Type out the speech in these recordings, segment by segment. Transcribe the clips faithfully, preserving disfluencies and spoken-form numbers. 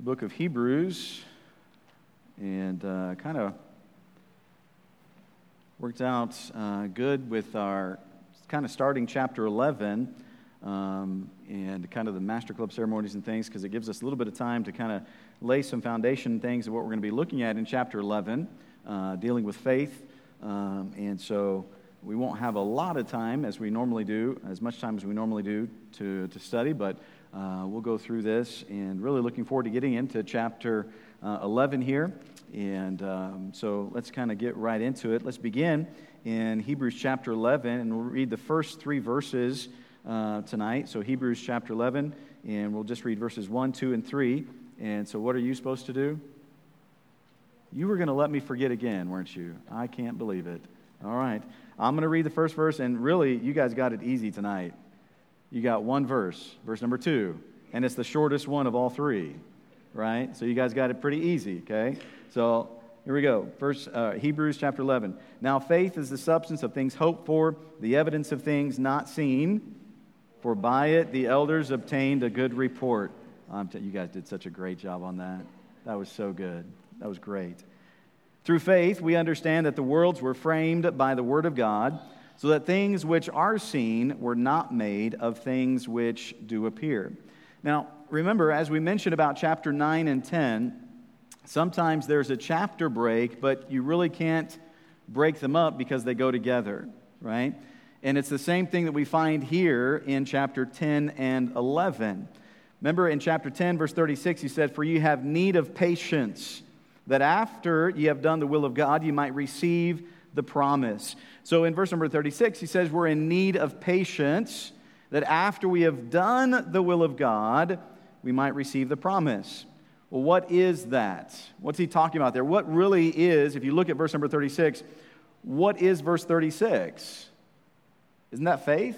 the book of Hebrews, and uh, kind of worked out uh, good with our kind of starting chapter eleven um, and kind of the Master Club ceremonies and things, because it gives us a little bit of time to kind of lay some foundation things of what we're going to be looking at in chapter eleven, uh, dealing with faith. Um, and so we won't have a lot of time as we normally do, as much time as we normally do to, to study, but uh, we'll go through this, and really looking forward to getting into chapter uh, eleven here. And um, so let's kind of get right into it. Let's begin in Hebrews chapter eleven, and we'll read the first three verses uh, tonight. So Hebrews chapter eleven, and we'll just read verses one, two, and three. And so what are you supposed to do? You were going to let me forget again, weren't you? I can't believe it. All right. I'm going to read the first verse, and really, you guys got it easy tonight. You got one verse, verse number two, and it's the shortest one of all three, right? So you guys got it pretty easy, okay? So here we go. First, uh, Hebrews chapter eleven. Now faith is the substance of things hoped for, the evidence of things not seen, for by it the elders obtained a good report. Um, you guys did such a great job on that. That was so good. That was great. Through faith, we understand that the worlds were framed by the Word of God, so that things which are seen were not made of things which do appear. Now, remember, as we mentioned about chapter nine and ten, sometimes there's a chapter break, but you really can't break them up because they go together, right? And it's the same thing that we find here in chapter ten and eleven. Remember in chapter ten, verse thirty-six, he said, "For you have need of patience, that after ye have done the will of God, you might receive the promise." So in verse number thirty-six, he says we're in need of patience, that after we have done the will of God, we might receive the promise. Well, what is that? What's he talking about there? What really is, if you look at verse number thirty-six, what is verse thirty-six? Isn't that faith?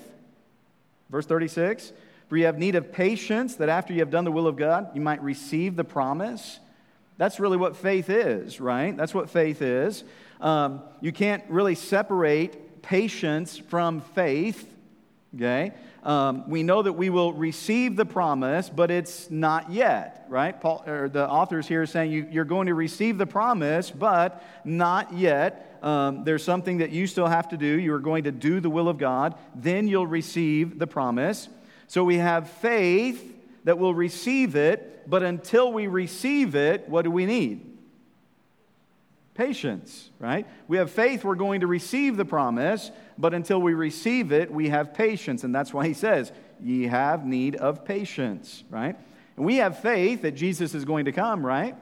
Verse thirty-six, "For you have need of patience, that after you have done the will of God, you might receive the promise." That's really what faith is, right? That's what faith is. Um, you can't really separate patience from faith, okay? Um, we know that we will receive the promise, but it's not yet, right? Paul, or the authors here are saying you, you're going to receive the promise, but not yet. Um, there's something that you still have to do. You're going to do the will of God. Then you'll receive the promise. So we have faith that will receive it, but until we receive it, what do we need? Patience, right? We have faith, we're going to receive the promise, but until we receive it, we have patience. And that's why he says, ye have need of patience, right? And we have faith that Jesus is going to come, right?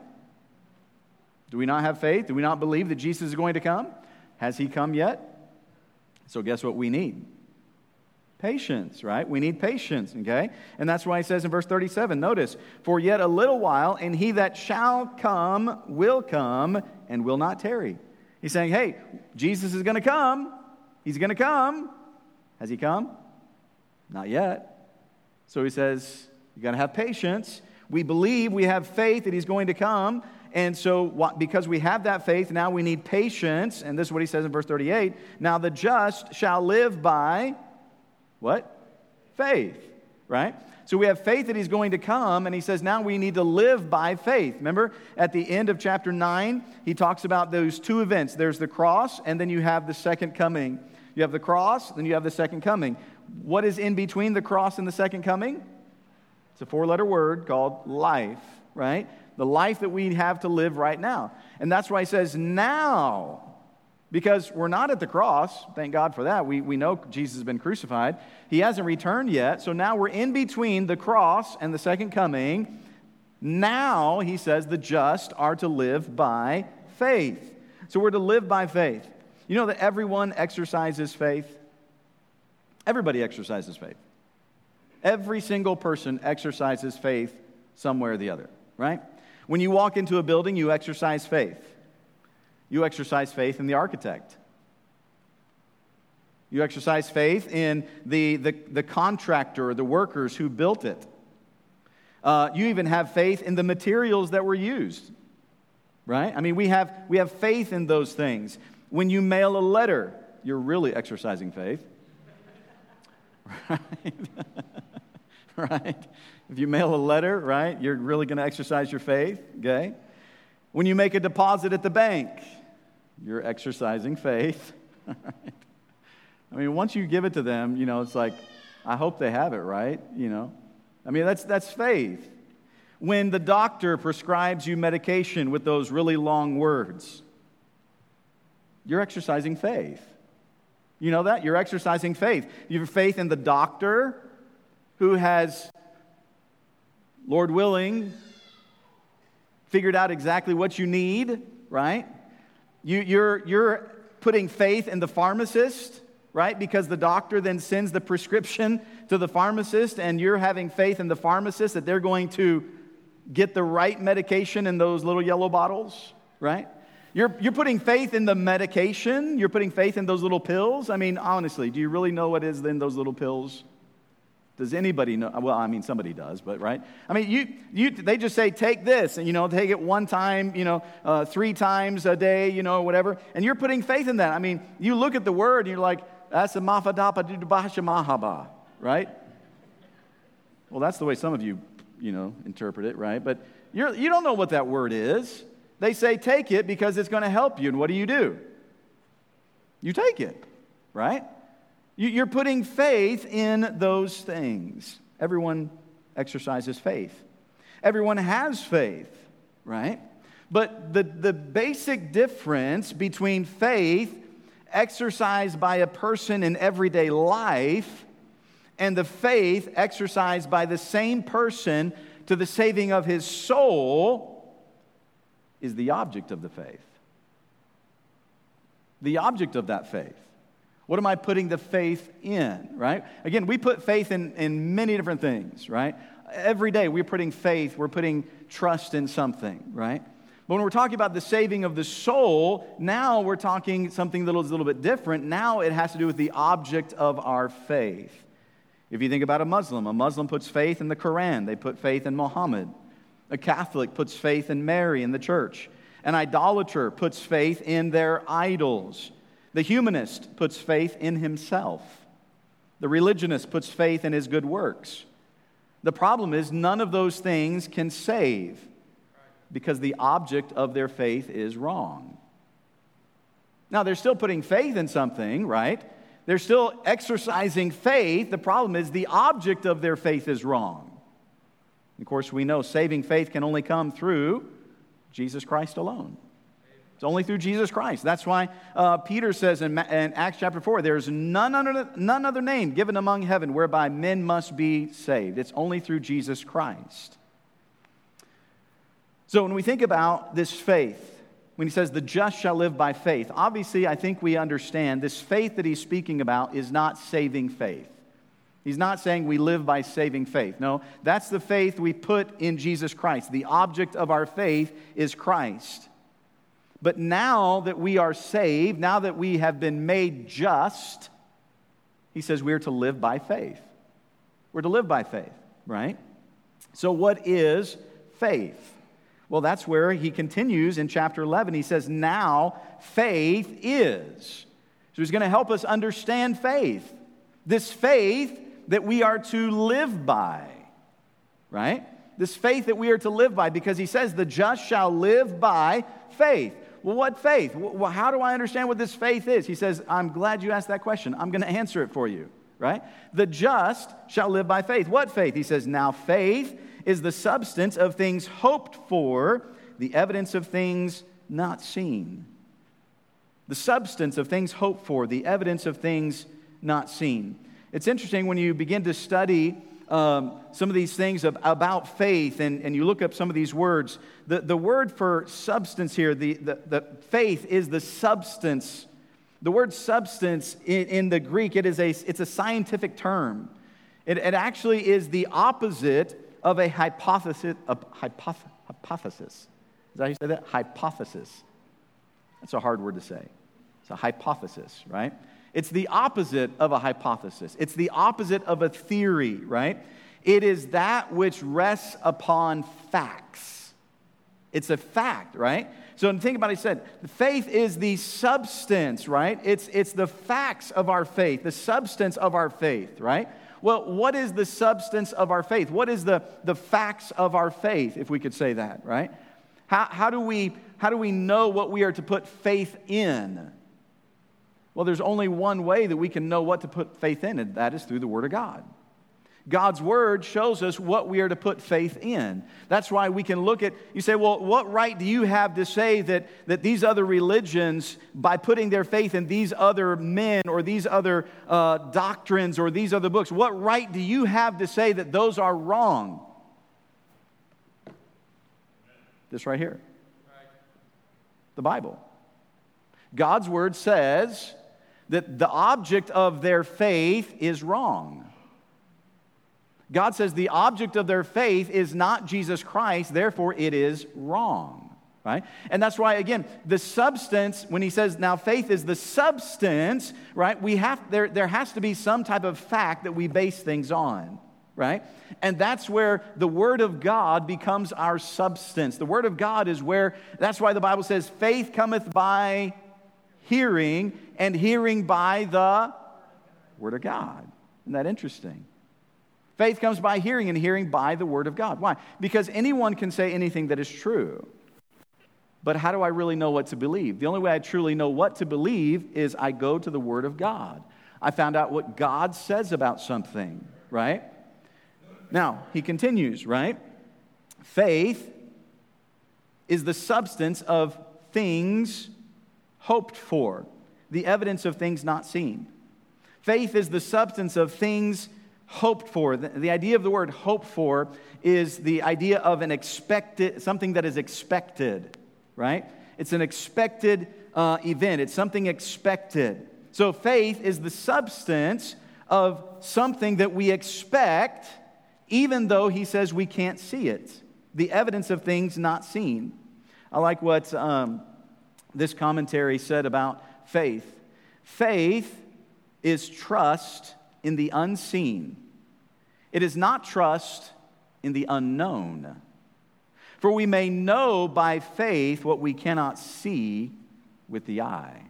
Do we not have faith? Do we not believe that Jesus is going to come? Has he come yet? So guess what we need? Patience, right? We need patience, okay? And that's why he says in verse thirty-seven, notice, "For yet a little while, and he that shall come will come and will not tarry." He's saying, hey, Jesus is going to come. He's going to come. Has he come? Not yet. So he says, you got to have patience. We believe, we have faith that he's going to come. And so because we have that faith, now we need patience. And this is what he says in verse thirty-eight. "Now the just shall live by..." What? Faith, right? So we have faith that he's going to come, and he says now we need to live by faith. Remember, at the end of chapter nine, he talks about those two events. There's the cross, and then you have the second coming. You have the cross, then you have the second coming. What is in between the cross and the second coming? It's a four-letter word called life, right? The life that we have to live right now. And that's why he says now. Because we're not at the cross, thank God for that. We, we know Jesus has been crucified. He hasn't returned yet, so now we're in between the cross and the second coming. Now, he says, the just are to live by faith. So we're to live by faith. You know that everyone exercises faith? Everybody exercises faith. Every single person exercises faith somewhere or the other, right? When you walk into a building, you exercise faith. You exercise faith in the architect. You exercise faith in the, the, the contractor or the workers who built it. Uh, you even have faith in the materials that were used, right? I mean, we have, we have faith in those things. When you mail a letter, you're really exercising faith. Right? Right? If you mail a letter, right, you're really going to exercise your faith, okay? When you make a deposit at the bank, you're exercising faith. I mean, once you give it to them, you know, it's like, I hope they have it, right? You know, I mean, that's that's faith. When the doctor prescribes you medication with those really long words, you're exercising faith. You know that? You're exercising faith. You have faith in the doctor who has, Lord willing, figured out exactly what you need, right? You, you're, you're putting faith in the pharmacist, right? Because the doctor then sends the prescription to the pharmacist, and you're having faith in the pharmacist that they're going to get the right medication in those little yellow bottles, right? You're, you're putting faith in the medication. You're putting faith in those little pills. I mean, honestly, do you really know what is in those little pills? Does anybody know? Well, I mean, somebody does, but right? I mean, you, you, they just say, take this, and, you know, take it one time, you know, uh, three times a day, you know, whatever, and you're putting faith in that. I mean, you look at the word, and you're like, that's a mafadapa dudubasha mahaba, right? Well, that's the way some of you, you know, interpret it, right? But you're, you don't know what that word is. They say, take it because it's going to help you, and what do you do? You take it, right? You're putting faith in those things. Everyone exercises faith. Everyone has faith, right? But the, the basic difference between faith exercised by a person in everyday life and the faith exercised by the same person to the saving of his soul is the object of the faith. The object of that faith. What am I putting the faith in, right? Again, we put faith in, in many different things, right? Every day we're putting faith, we're putting trust in something, right? But when we're talking about the saving of the soul, now we're talking something that is a little bit different. Now it has to do with the object of our faith. If you think about a Muslim, a Muslim puts faith in the Quran. They put faith in Muhammad. A Catholic puts faith in Mary in the church. An idolater puts faith in their idols. The humanist puts faith in himself. The religionist puts faith in his good works. The problem is none of those things can save because the object of their faith is wrong. Now, they're still putting faith in something, right? They're still exercising faith. The problem is the object of their faith is wrong. Of course, we know saving faith can only come through Jesus Christ alone. It's only through Jesus Christ. That's why uh, Peter says in, in Acts chapter four, there's none other, none other name given among heaven whereby men must be saved. It's only through Jesus Christ. So when we think about this faith, when he says the just shall live by faith, obviously I think we understand this faith that he's speaking about is not saving faith. He's not saying we live by saving faith. No, that's the faith we put in Jesus Christ. The object of our faith is Christ. But now that we are saved, now that we have been made just, he says we are to live by faith. We're to live by faith, right? So what is faith? Well, that's where he continues in chapter eleven. He says, now faith is. So he's going to help us understand faith. This faith that we are to live by, right? This faith that we are to live by, because he says the just shall live by faith. Well, what faith? Well, how do I understand what this faith is? He says, I'm glad you asked that question. I'm going to answer it for you, right? The just shall live by faith. What faith? He says, now faith is the substance of things hoped for, the evidence of things not seen. The substance of things hoped for, the evidence of things not seen. It's interesting when you begin to study Um, some of these things of, about faith, and, and you look up some of these words. The, the word for substance here, the, the, the faith is the substance. The word substance in, in the Greek, it is a, it's a scientific term. It, it actually is the opposite of a hypothesis. A hypoth- hypothesis. Is that how you say that? Hypothesis. That's a hard word to say. It's a hypothesis, right? It's the opposite of a hypothesis. It's the opposite of a theory, right? It is that which rests upon facts. It's a fact, right? So think about it, he said, faith is the substance, right? It's, it's the facts of our faith, the substance of our faith, right? Well, what is the substance of our faith? What is the, the facts of our faith, if we could say that, right? How, how do we, how do we know what we are to put faith in? Well, there's only one way that we can know what to put faith in, and that is through the Word of God. God's Word shows us what we are to put faith in. That's why we can look at, you say, well, what right do you have to say that, that these other religions, by putting their faith in these other men or these other uh, doctrines or these other books, what right do you have to say that those are wrong? This right here. The Bible. God's Word says that the object of their faith is wrong. God says the object of their faith is not Jesus Christ, therefore it is wrong, right? And that's why, again, the substance, when he says now faith is the substance, right? We have there, there has to be some type of fact that we base things on, right? And that's where the Word of God becomes our substance. The Word of God is where, that's why the Bible says faith cometh by hearing, and hearing by the Word of God. Isn't that interesting? Faith comes by hearing, and hearing by the Word of God. Why? Because anyone can say anything that is true. But how do I really know what to believe? The only way I truly know what to believe is I go to the Word of God. I found out what God says about something, right? Now, he continues, right? Faith is the substance of things hoped for, the evidence of things not seen. Faith is the substance of things hoped for. The, the idea of the word hope for is the idea of an expected, something that is expected, right? It's an expected uh, event. It's something expected. So faith is the substance of something that we expect, even though he says we can't see it. The evidence of things not seen. I like what um, this commentary said about faith. Faith is trust in the unseen. It is not trust in the unknown. For we may know by faith what we cannot see with the eye.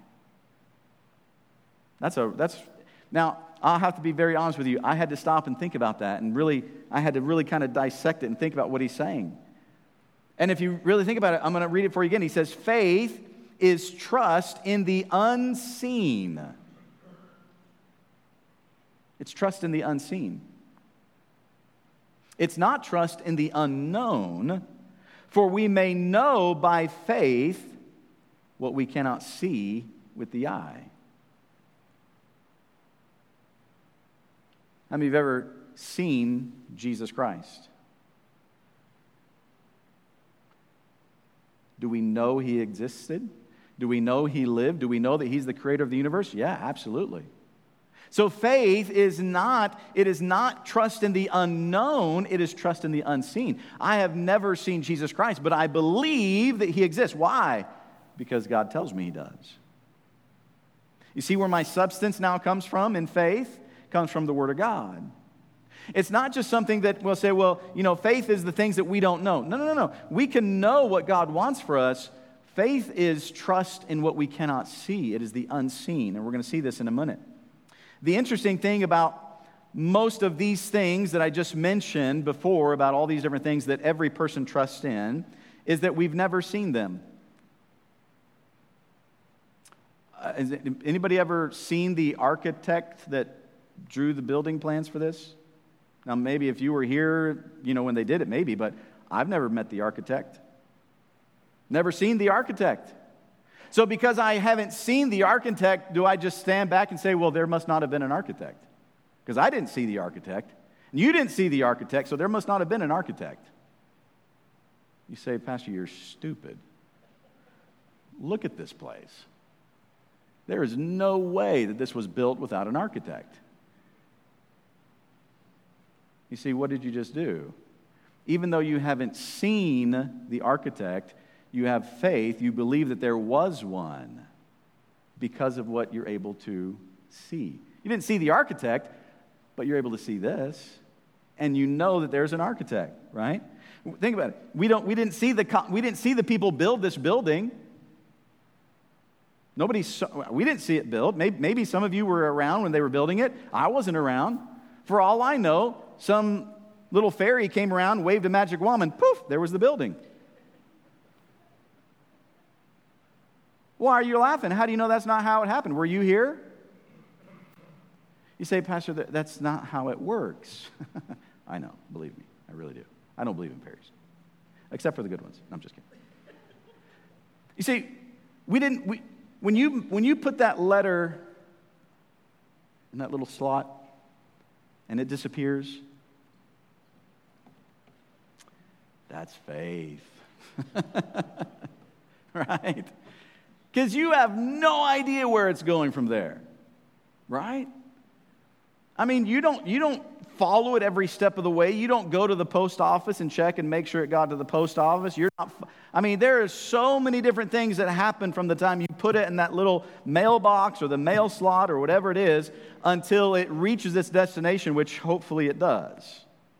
That's a that's now I'll have to be very honest with you. I had to stop and think about that, and really I had to really kind of dissect it and think about what he's saying. And if you really think about it, I'm going to read it for you again. He says, faith is trust in the unseen. It's trust in the unseen. It's not trust in the unknown, for we may know by faith what we cannot see with the eye. How many of you have ever seen Jesus Christ? Do we know he existed? Do we know he lived? Do we know that he's the creator of the universe? Yeah, absolutely. So faith is not, it is not trust in the unknown, it is trust in the unseen. I have never seen Jesus Christ, but I believe that he exists. Why? Because God tells me he does. You see where my substance now comes from in faith? It comes from the Word of God. It's not just something that we'll say, well, you know, faith is the things that we don't know. No, no, no, no. We can know what God wants for us. Faith is trust in what we cannot see. It is the unseen, and we're going to see this in a minute. The interesting thing about most of these things that I just mentioned before, about all these different things that every person trusts in, is that we've never seen them. Uh, has anybody ever seen the architect that drew the building plans for this? Now, maybe if you were here, you know, when they did it, maybe, but I've never met the architect. Never seen the architect. So because I haven't seen the architect, do I just stand back and say, well, there must not have been an architect? Because I didn't see the architect. And you didn't see the architect, so there must not have been an architect. You say, Pastor, you're stupid. Look at this place. There is no way that this was built without an architect. You see, what did you just do? Even though you haven't seen the architect, you have faith, you believe that there was one because of what you're able to see. You didn't see the architect, but you're able to see this, and you know that there's an architect, right? Think about it. We don't. We didn't see the. We didn't see the people build this building. Nobody saw, we didn't see it built. Maybe, maybe some of you were around when they were building it. I wasn't around. For all I know, some little fairy came around, waved a magic wand, and poof, there was the building. Why are you laughing? How do you know that's not how it happened? Were you here? You say, Pastor, that's not how it works. I know, believe me, I really do. I don't believe in fairies, except for the good ones. No, I'm just kidding. You see, we didn't. We, when you when you put that letter in that little slot, and it disappears, that's faith, right? Because you have no idea where it's going from there, right? I mean, you don't you don't follow it every step of the way. You don't go to the post office and check and make sure it got to the post office. You're not. I mean, there are so many different things that happen from the time you put it in that little mailbox or the mail slot or whatever it is until it reaches its destination, which hopefully it does.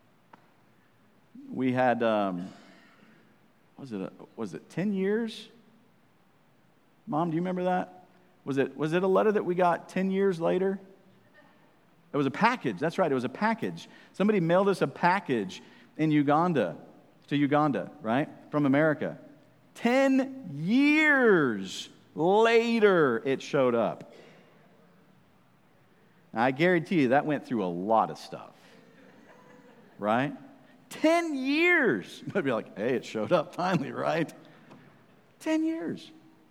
We had, um, was it a, was it ten years? Mom, do you remember that? Was it was it a letter that we got ten years later? It was a package. That's right. It was a package. Somebody mailed us a package in Uganda, to Uganda, right? From America. Ten years later, it showed up. Now, I guarantee you that went through a lot of stuff, right? Ten years. You might be like, hey, it showed up finally, right? Ten years.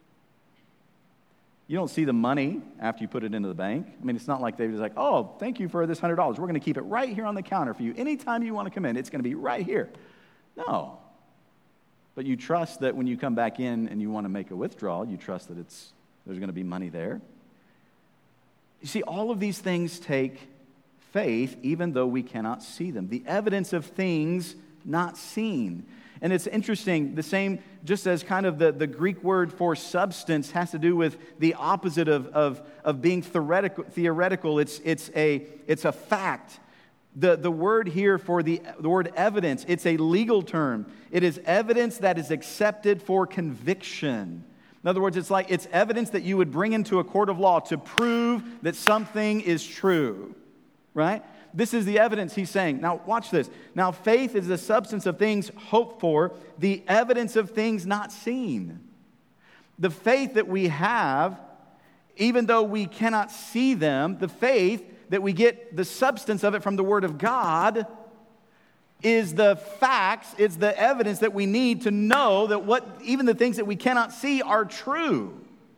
You don't see the money after you put it into the bank. I mean, it's not like they're just like, oh, thank you for this one hundred dollars. We're going to keep it right here on the counter for you. Anytime you want to come in, it's going to be right here. No. But you trust that when you come back in and you want to make a withdrawal, you trust that it's there's going to be money there. You see, all of these things take faith, even though we cannot see them. The evidence of things not seen. And it's interesting, the same, just as kind of the, the Greek word for substance has to do with the opposite of, of, of being theoretical, theoretical. It's, it's, a, it's a fact. The, the word here for the, the word evidence, it's a legal term. It is evidence that is accepted for conviction. In other words, it's like it's evidence that you would bring into a court of law to prove that something is true, right? This is the evidence he's saying. Now, watch this. Now, faith is the substance of things hoped for, the evidence of things not seen. The faith that we have, even though we cannot see them, the faith that we get the substance of it from the Word of God is the facts, it's the evidence that we need to know that what even the things that we cannot see are true.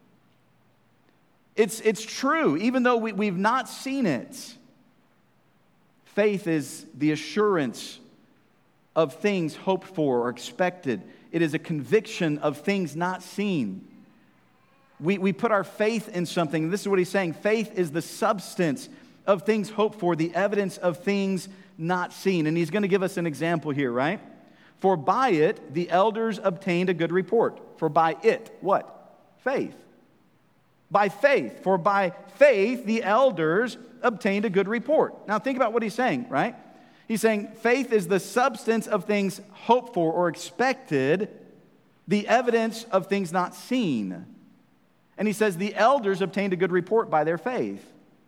It's, it's true, even though we, we've not seen it. Faith is the assurance of things hoped for or expected. It is a conviction of things not seen. We, we put our faith in something. This is what he's saying. Faith is the substance of things hoped for, the evidence of things not seen. And he's going to give us an example here, right? For by it, the elders obtained a good report. For by it, what? Faith. By faith. For by faith, the elders obtained a good report. Now think about what he's saying, right? He's saying faith is the substance of things hoped for or expected, the evidence of things not seen. And he says the elders obtained a good report by their faith.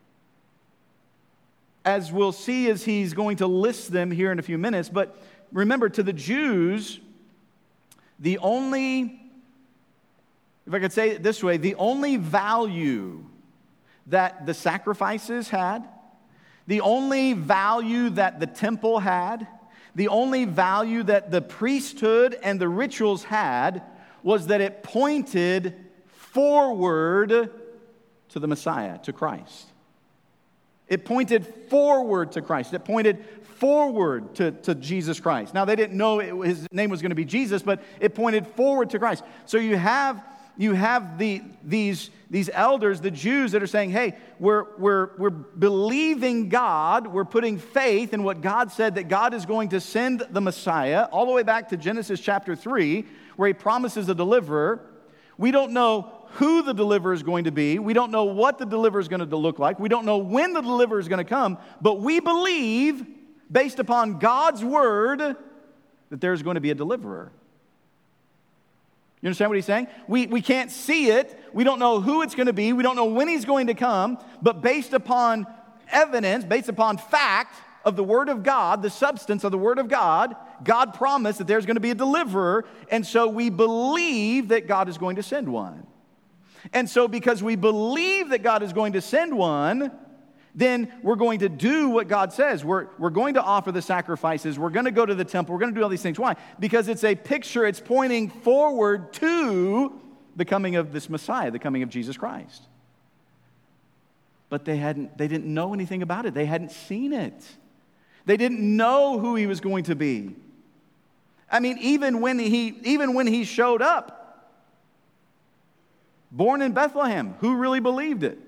As we'll see as he's going to list them here in a few minutes, but remember, to the Jews, the only, if I could say it this way, the only value that the sacrifices had, the only value that the temple had, the only value that the priesthood and the rituals had was that it pointed forward to the Messiah, to Christ. It pointed forward to Christ. It pointed forward to, to Jesus Christ. Now, they didn't know it, his name was going to be Jesus, but it pointed forward to Christ. So you have you have the these these elders, the Jews, that are saying, hey, we're we're we're believing God, we're putting faith in what God said, that God is going to send the Messiah, all the way back to Genesis chapter three, where he promises a deliverer. We don't know who the deliverer is going to be. We don't know what the deliverer is going to look like. We don't know when the deliverer is going to come. But we believe, based upon God's word, that there's going to be a deliverer. You understand what he's saying? We, we can't see it. We don't know who it's going to be. We don't know when he's going to come. But based upon evidence, based upon fact, of the Word of God, the substance of the Word of God, God promised that there's going to be a deliverer, and so we believe that God is going to send one. And so because we believe that God is going to send one, then we're going to do what God says. We're, we're going to offer the sacrifices. We're going to go to the temple. We're going to do all these things. Why? Because it's a picture. It's pointing forward to the coming of this Messiah, the coming of Jesus Christ. But they hadn't, they didn't know anything about it. They hadn't seen it. They didn't know who he was going to be. I mean, even when he, even when he showed up, born in Bethlehem, who really believed it?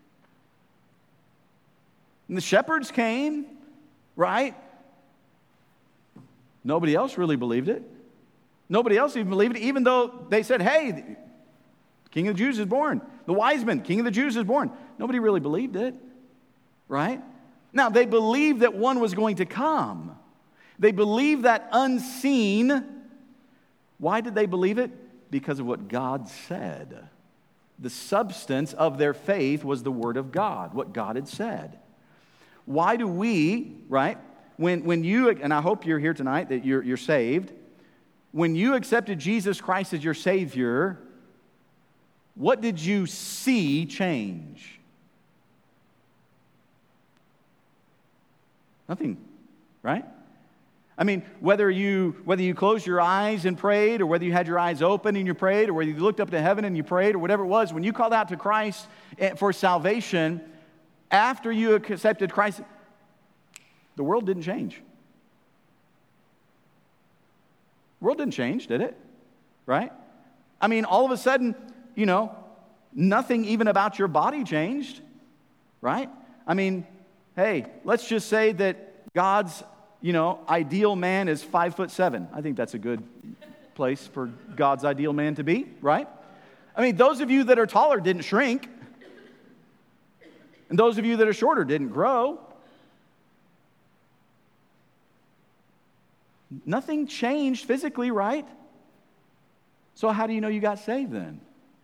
And the shepherds came, right? Nobody else really believed it. Nobody else even believed it, even though they said, hey, the King of the Jews is born. The wise men, King of the Jews is born. Nobody really believed it, right? Now, they believed that one was going to come. They believed that unseen. Why did they believe it? Because of what God said. The substance of their faith was the Word of God, what God had said. Why do we, right, when, when you, and I hope you're here tonight, that you're, you're saved, when you accepted Jesus Christ as your Savior, what did you see change? Nothing, right? I mean, whether you whether you closed your eyes and prayed, or whether you had your eyes open and you prayed, or whether you looked up to heaven and you prayed, or whatever it was, when you called out to Christ for salvation, after you accepted Christ, the world didn't change. The world didn't change, did it? Right? I mean, all of a sudden, you know, nothing even about your body changed, right? I mean, hey, let's just say that God's, you know, ideal man is five foot seven. I think that's a good place for God's ideal man to be, right? I mean, those of you that are taller didn't shrink. And those of you that are shorter didn't grow. Nothing changed physically, right? So how do you know you got saved then?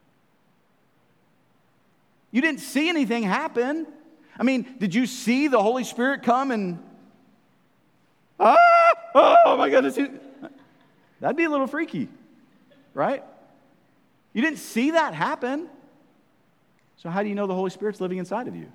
You didn't see anything happen. I mean, did you see the Holy Spirit come and, ah, oh my goodness. That'd be a little freaky, right? You didn't see that happen. So how do you know the Holy Spirit's living inside of you?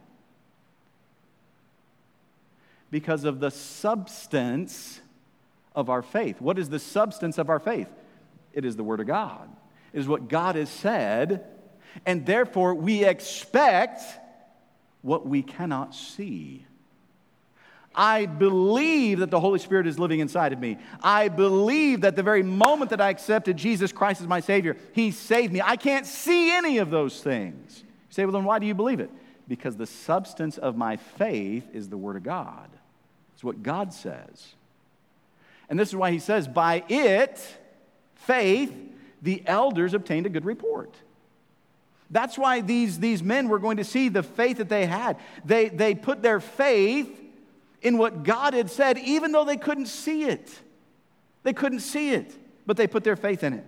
Because of the substance of our faith. What is the substance of our faith? It is the Word of God. It is what God has said, and therefore we expect what we cannot see. I believe that the Holy Spirit is living inside of me. I believe that the very moment that I accepted Jesus Christ as my Savior, He saved me. I can't see any of those things. You say, well, then why do you believe it? Because the substance of my faith is the Word of God. It's what God says. And this is why He says, by it, faith, the elders obtained a good report. That's why these, these men were going to see the faith that they had. They, they put their faith in what God had said, even though they couldn't see it. They couldn't see it, but they put their faith in it.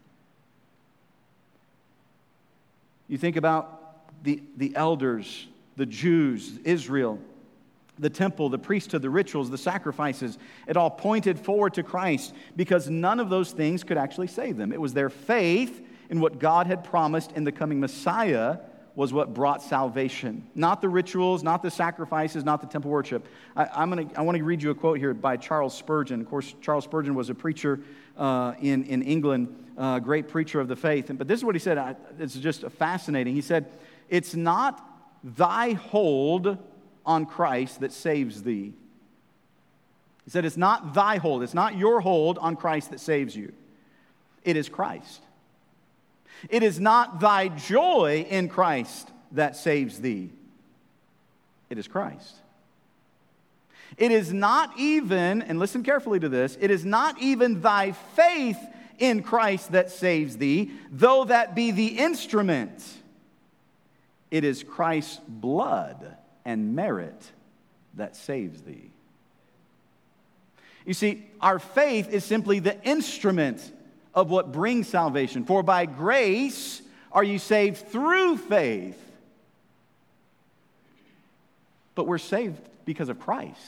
You think about the, the elders, the Jews, Israel, the temple, the priesthood, the rituals, the sacrifices. It all pointed forward to Christ because none of those things could actually save them. It was their faith in what God had promised in the coming Messiah was what brought salvation. Not the rituals, not the sacrifices, not the temple worship. I, I'm gonna, I want to read you a quote here by Charles Spurgeon. Of course, Charles Spurgeon was a preacher uh, in, in England, a uh, great preacher of the faith. But this is what he said. I, it's just fascinating. He said, it's not thy hold on Christ that saves thee. He said, it's not thy hold. It's not your hold on Christ that saves you. It is Christ. It is not thy joy in Christ that saves thee. It is Christ. It is not even, and listen carefully to this, it is not even thy faith in Christ that saves thee, though that be the instrument. It is Christ's blood and merit that saves thee. You see, our faith is simply the instrument of what brings salvation. For by grace are you saved through faith. But we're saved because of Christ.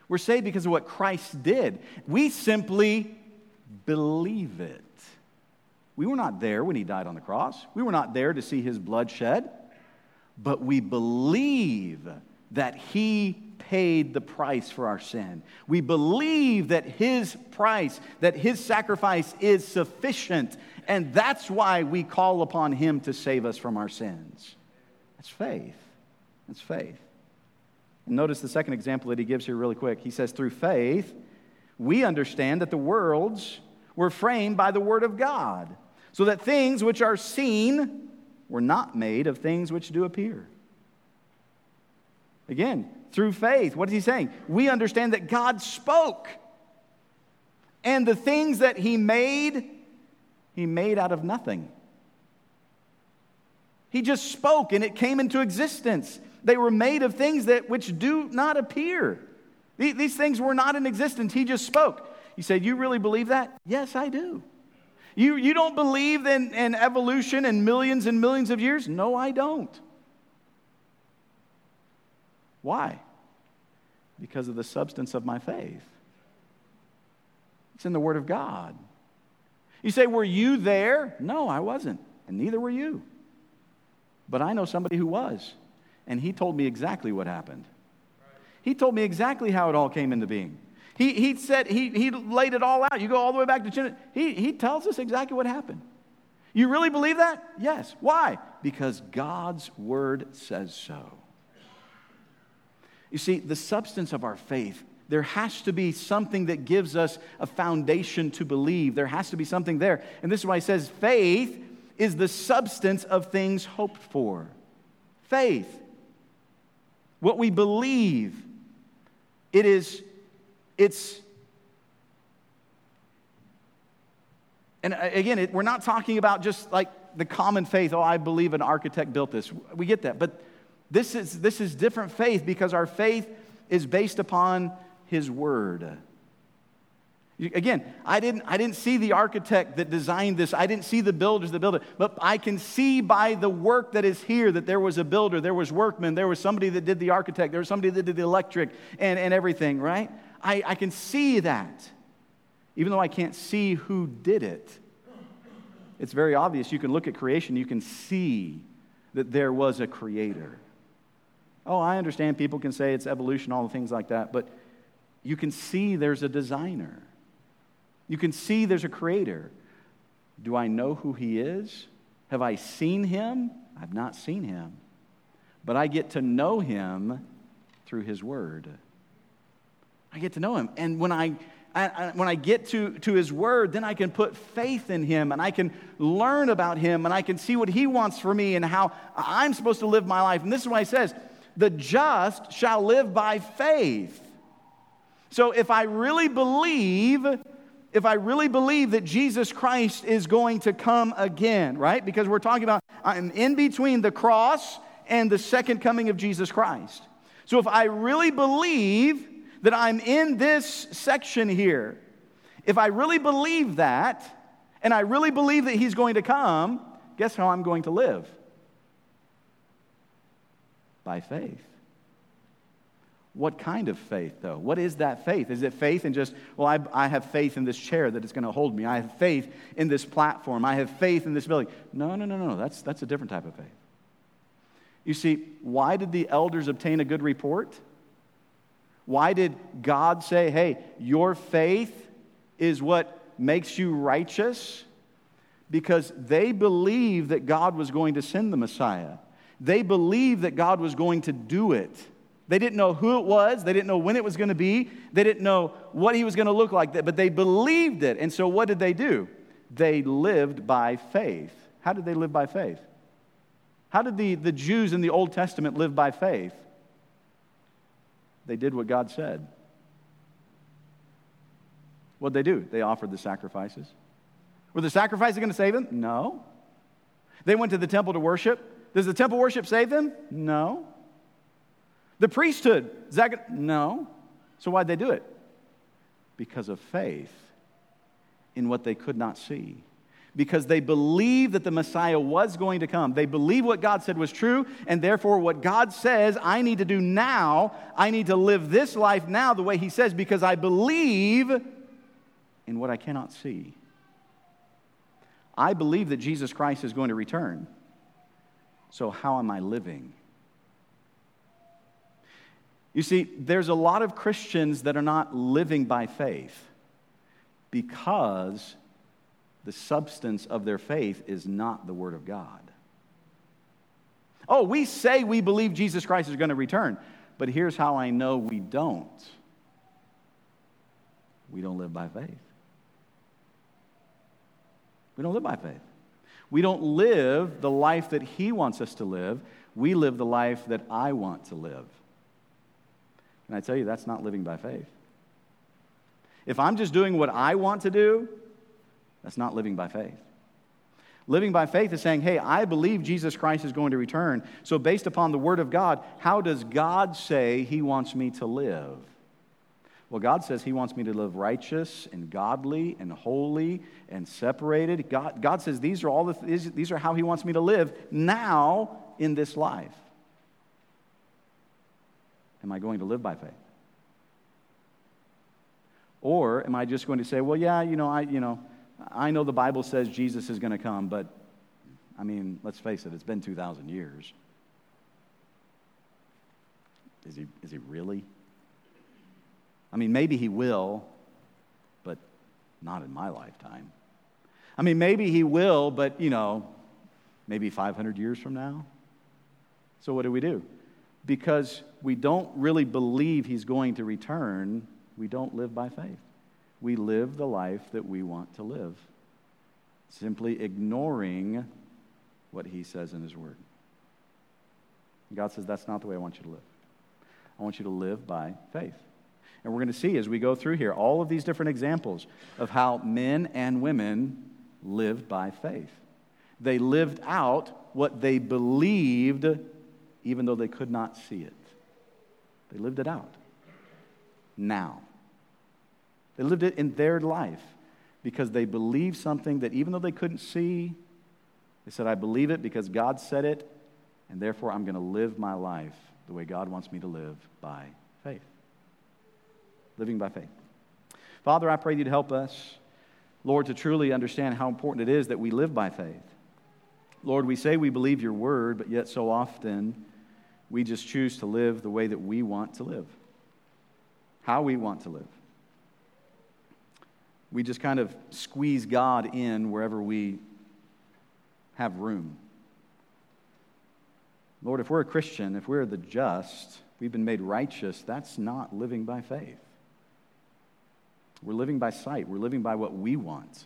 We're saved because of what Christ did. We simply believe it. We were not there when he died on the cross. We were not there to see his blood shed. But we believe that he paid the price for our sin. We believe that his price, that his sacrifice is sufficient. And that's why we call upon him to save us from our sins. That's faith. That's faith. And notice the second example that he gives here really quick. He says, through faith, we understand that the worlds were framed by the word of God, so that things which are seen were not made of things which do appear. Again, through faith, what is he saying? We understand that God spoke. And the things that he made, he made out of nothing. He just spoke and it came into existence. They were made of things that which do not appear. These things were not in existence. He just spoke. You say, you really believe that? Yes, I do. You, you don't believe in, in evolution and millions and millions of years? No, I don't. Why? Because of the substance of my faith. It's in the Word of God. You say, were you there? No, I wasn't, and neither were you. But I know somebody who was, and he told me exactly what happened. He told me exactly how it all came into being. He, he said, he, he laid it all out. You go all the way back to Genesis. He, he tells us exactly what happened. You really believe that? Yes. Why? Because God's Word says so. You see, the substance of our faith, there has to be something that gives us a foundation to believe. There has to be something there. And this is why he says faith is the substance of things hoped for. Faith. What we believe. It is, it's, and again, it, we're not talking about just like the common faith. Oh, I believe an architect built this. We get that. But This is, this is different faith because our faith is based upon his word. Again, I didn't, I didn't see the architect that designed this. I didn't see the builders that built it. But I can see by the work that is here that there was a builder, there was workmen, there was somebody that did the architect, there was somebody that did the electric and, and everything, right? I, I can see that. Even though I can't see who did it. It's very obvious. You can look at creation, you can see that there was a creator. Oh, I understand people can say it's evolution, all the things like that, but you can see there's a designer. You can see there's a creator. Do I know who he is? Have I seen him? I've not seen him. But I get to know him through his word. I get to know him. And when I, I, I when I get to, to his word, then I can put faith in him and I can learn about him and I can see what he wants for me and how I'm supposed to live my life. And this is why he says, the just shall live by faith. So if I really believe, if I really believe that Jesus Christ is going to come again, right? Because we're talking about, I'm in between the cross and the second coming of Jesus Christ. So if I really believe that I'm in this section here, if I really believe that, and I really believe that he's going to come, guess how I'm going to live? By faith. What kind of faith, though? What is that faith? Is it faith in just, well, I, I have faith in this chair that it's going to hold me. I have faith in this platform. I have faith in this building. No, no, no, no. That's, that's a different type of faith. You see, why did the elders obtain a good report? Why did God say, hey, your faith is what makes you righteous? Because they believed that God was going to send the Messiah. They believed that God was going to do it. They didn't know who it was. They didn't know when it was going to be. They didn't know what he was going to look like. But they believed it. And so what did they do? They lived by faith. How did they live by faith? How did the, the Jews in the Old Testament live by faith? They did what God said. What did they do? They offered the sacrifices. Were the sacrifices going to save them? No. They went to the temple to worship. Does the temple worship save them? No. The priesthood, is that gonna, no. So why'd they do it? Because of faith in what they could not see. because they believed that the Messiah was going to come. They believed what God said was true, and therefore what God says I need to do now, I need to live this life now the way He says, because I believe in what I cannot see. I believe that Jesus Christ is going to return. So how am I living? You see, there's a lot of Christians that are not living by faith because the substance of their faith is not the Word of God. Oh, we say we believe Jesus Christ is going to return, but here's how I know we don't. We don't live by faith. We don't live by faith. We don't live the life that He wants us to live. We live the life that I want to live. And I tell you, that's not living by faith. If I'm just doing what I want to do, that's not living by faith. Living by faith is saying, hey, I believe Jesus Christ is going to return. So based upon the Word of God, how does God say He wants me to live? Well, God says He wants me to live righteous and godly and holy and separated. God, God says these are all the these, these are how He wants me to live now in this life. Am I going to live by faith? Or am I just going to say, well, yeah, you know, I, you know, I know the Bible says Jesus is going to come, but I mean, let's face it, it's been two thousand years. Is he, is he really? I mean, maybe He will, but not in my lifetime. I mean, maybe He will, but, you know, maybe five hundred years from now. So what do we do? Because we don't really believe He's going to return, we don't live by faith. We live the life that we want to live, simply ignoring what He says in His Word. God says, that's not the way I want you to live. I want you to live by faith. And we're going to see as we go through here all of these different examples of how men and women lived by faith. They lived out what they believed even though they could not see it. They lived it out now. They lived it in their life because they believed something that even though they couldn't see, they said, I believe it because God said it, and therefore I'm going to live my life the way God wants me to live by faith. Living by faith. Father, I pray You'd help us, Lord, to truly understand how important it is that we live by faith. Lord, we say we believe Your Word, but yet so often we just choose to live the way that we want to live, how we want to live. We just kind of squeeze God in wherever we have room. Lord, if we're a Christian, if we're the just, we've been made righteous, that's not living by faith. We're living by sight. We're living by what we want.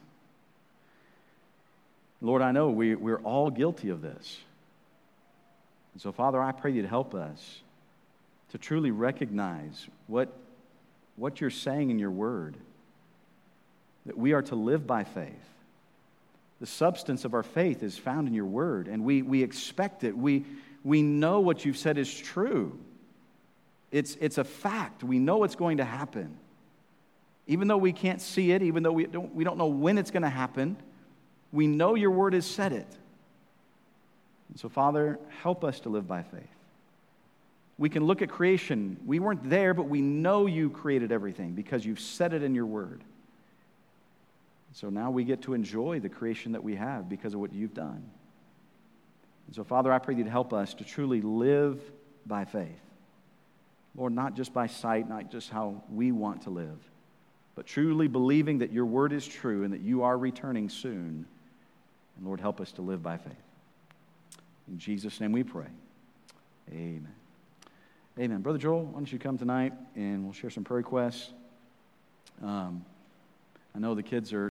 Lord, I know we, we're all guilty of this. And so, Father, I pray You'd help us to truly recognize what, what You're saying in Your Word, that we are to live by faith. The substance of our faith is found in Your Word, and we, we expect it. We, we know what You've said is true. It's, it's a fact. We know it's going to happen. Even though we can't see it, even though we don't, we don't know when it's going to happen, we know Your Word has said it. And so, Father, help us to live by faith. We can look at creation. We weren't there, but we know You created everything because You've said it in Your Word. So now we get to enjoy the creation that we have because of what You've done. And so, Father, I pray You'd help us to truly live by faith. Lord, not just by sight, not just how we want to live, but truly believing that Your Word is true and that You are returning soon. And Lord, help us to live by faith. In Jesus' name we pray. Amen. Amen. Brother Joel, why don't you come tonight and we'll share some prayer requests. Um, I know the kids are